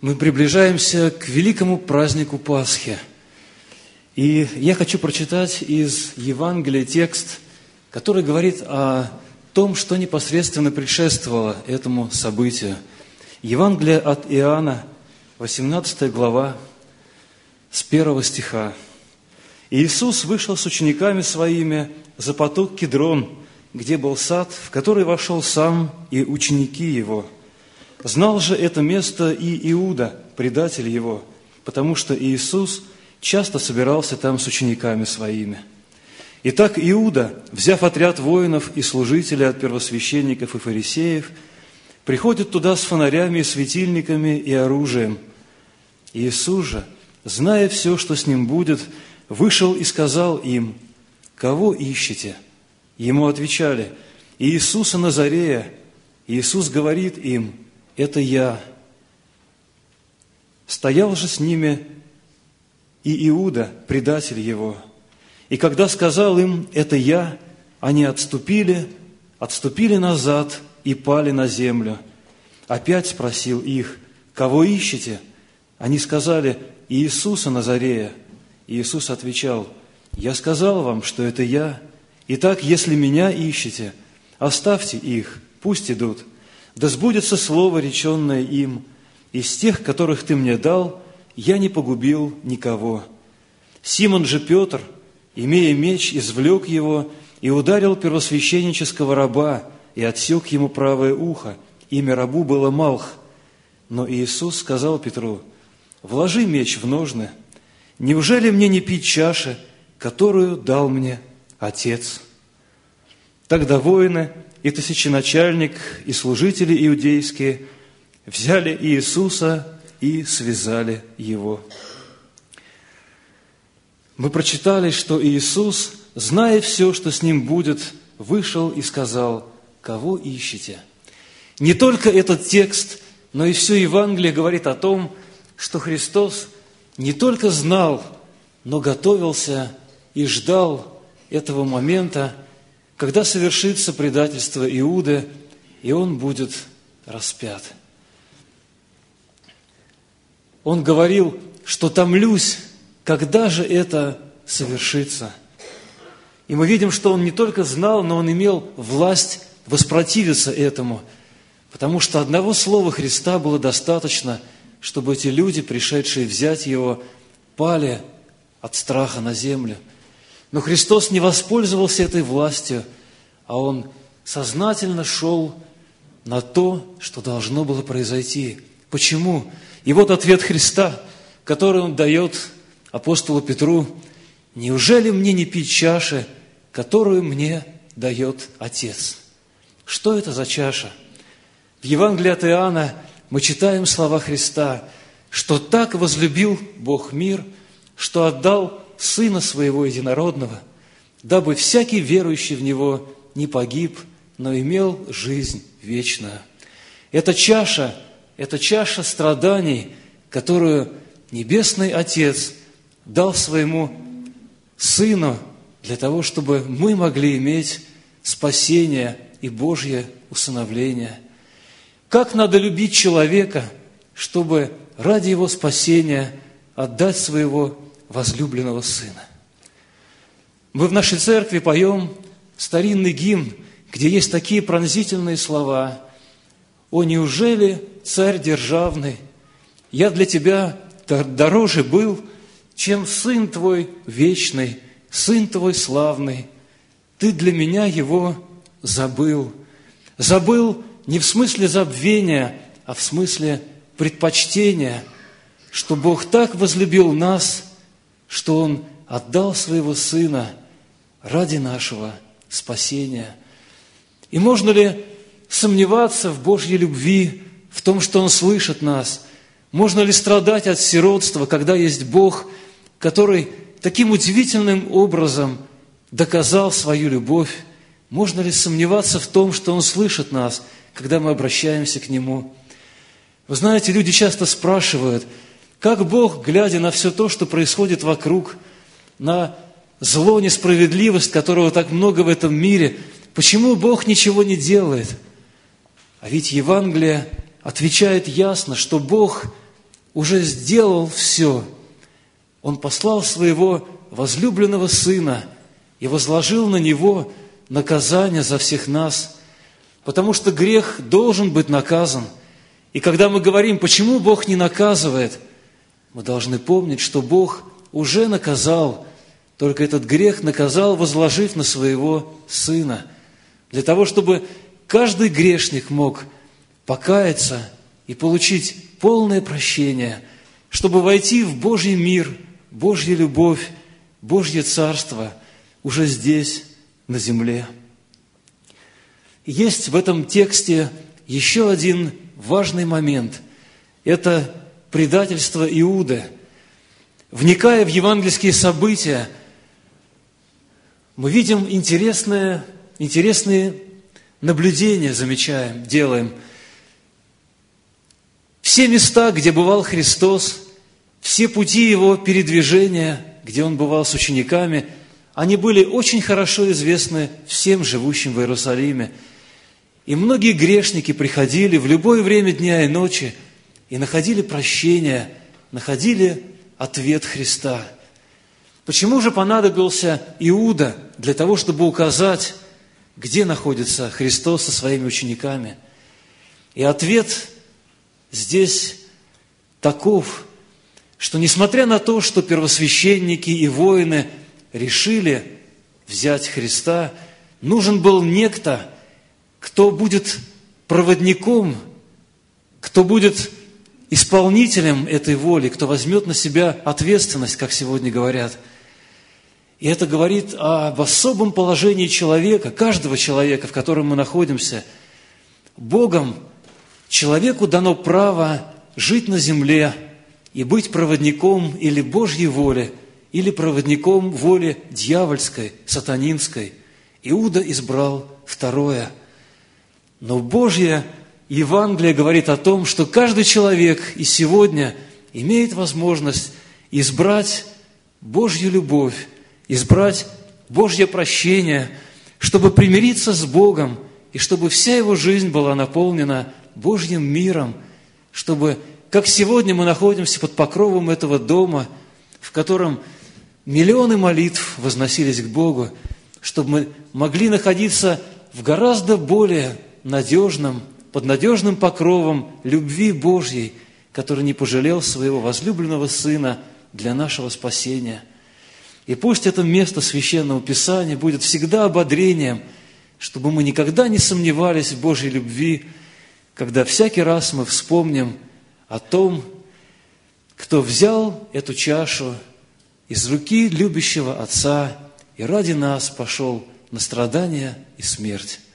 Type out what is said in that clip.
Мы приближаемся к великому празднику Пасхи. И я хочу прочитать из Евангелия текст, который говорит о том, что непосредственно предшествовало этому событию. Евангелие от Иоанна, 18 глава, с 1 стиха. «И Иисус вышел с учениками Своими за поток Кидрон, где был сад, в который вошел сам и ученики Его. Знал же это место и Иуда, предатель Его, потому что Иисус часто собирался там с учениками Своими. Итак, Иуда, взяв отряд воинов и служителей от первосвященников и фарисеев, приходит туда с фонарями и светильниками и оружием. Иисус же, зная все, что с ним будет, вышел и сказал им: „Кого ищете?“ Ему отвечали: „Иисуса Назарея“. Иисус говорит им: „Это я“. Стоял же с ними и Иуда, предатель Его. И когда сказал им: „Это я“, они отступили назад и пали на землю. Опять спросил их: „Кого ищете?“ Они сказали: „Иисуса Назарея“. Иисус отвечал: „Я сказал вам, что это я. Итак, если меня ищете, оставьте их, пусть идут. Да сбудется слово, реченное им: из тех, которых ты мне дал, я не погубил никого“. Симон же Петр, имея меч, извлек его и ударил первосвященнического раба и отсек ему правое ухо. Имя рабу было Малх. Но Иисус сказал Петру: „Вложи меч в ножны. Неужели мне не пить чаши, которую дал мне Отец?“ Тогда воины и тысяченачальник, и служители иудейские взяли Иисуса и связали Его. Мы прочитали, что Иисус, зная все, что с Ним будет, вышел и сказал: „Кого ищете?“ Не только этот текст, но и все Евангелие говорит о том, что Христос не только знал, но готовился и ждал этого момента, когда совершится предательство Иуды, и он будет распят. Он говорил, что томлюсь, когда же это совершится. И мы видим, что он не только знал, но он имел власть воспротивиться этому, потому что одного слова Христа было достаточно, чтобы эти люди, пришедшие взять Его, пали от страха на землю. Но Христос не воспользовался этой властью, а Он сознательно шел на то, что должно было произойти. Почему? И вот ответ Христа, который Он дает апостолу Петру: „Неужели мне не пить чаши, которую мне дает Отец?“ Что это за чаша? В Евангелии от Иоанна мы читаем слова Христа, что так возлюбил Бог мир, что отдал Сына Своего Единородного, дабы всякий верующий в Него не погиб, но имел жизнь вечную. Это чаша страданий, которую Небесный Отец дал Своему Сыну для того, чтобы мы могли иметь спасение и Божье усыновление. Как надо любить человека, чтобы ради его спасения отдать своего возлюбленного Сына? Мы в нашей церкви поем старинный гимн, где есть такие пронзительные слова: „О, неужели, царь державный, я для тебя дороже был, чем Сын Твой вечный, Сын Твой славный. Ты для меня Его забыл“. Забыл не в смысле забвения, а в смысле предпочтения, что Бог так возлюбил нас, что Он отдал Своего Сына ради нашего спасения. И можно ли сомневаться в Божьей любви, в том, что Он слышит нас? Можно ли страдать от сиротства, когда есть Бог, который таким удивительным образом доказал свою любовь? Можно ли сомневаться в том, что Он слышит нас, когда мы обращаемся к Нему? Вы знаете, люди часто спрашивают, как Бог, глядя на все то, что происходит вокруг, на зло, несправедливость, которого так много в этом мире, почему Бог ничего не делает? А ведь Евангелие отвечает ясно, что Бог уже сделал все. Он послал своего возлюбленного Сына и возложил на Него наказание за всех нас, потому что грех должен быть наказан. И когда мы говорим, почему Бог не наказывает, мы должны помнить, что Бог уже наказал, только этот грех наказал, возложив на своего Сына, для того, чтобы каждый грешник мог покаяться и получить полное прощение, чтобы войти в Божий мир, Божью любовь, Божье Царство уже здесь, на земле. Есть в этом тексте еще один важный момент. Это предательство Иуды. Вникая в евангельские события, мы видим интересные наблюдения, замечаем, делаем. Все места, где бывал Христос, все пути Его передвижения, где Он бывал с учениками, они были очень хорошо известны всем живущим в Иерусалиме. И многие грешники приходили в любое время дня и ночи и находили прощение, находили ответ Христа. Почему же понадобился Иуда для того, чтобы указать, где находится Христос со своими учениками? И ответ здесь таков, что несмотря на то, что первосвященники и воины решили взять Христа, нужен был некто, кто будет проводником, кто будет исполнителем этой воли, кто возьмет на себя ответственность, как сегодня говорят. И это говорит об особом положении человека, каждого человека, в котором мы находимся. Богом человеку дано право жить на земле и быть проводником или Божьей воли, или проводником воли дьявольской, сатанинской. Иуда избрал второе. Но Божье Евангелие говорит о том, что каждый человек и сегодня имеет возможность избрать Божью любовь, избрать Божье прощение, чтобы примириться с Богом, и чтобы вся его жизнь была наполнена Божьим миром, чтобы, как сегодня мы находимся под покровом этого дома, в котором миллионы молитв возносились к Богу, чтобы мы могли находиться в гораздо более надежном, под надежным покровом любви Божьей, который не пожалел своего возлюбленного Сына для нашего спасения. И пусть это место Священного Писания будет всегда ободрением, чтобы мы никогда не сомневались в Божьей любви, когда всякий раз мы вспомним о том, кто взял эту чашу из руки любящего Отца и ради нас пошел на страдания и смерть.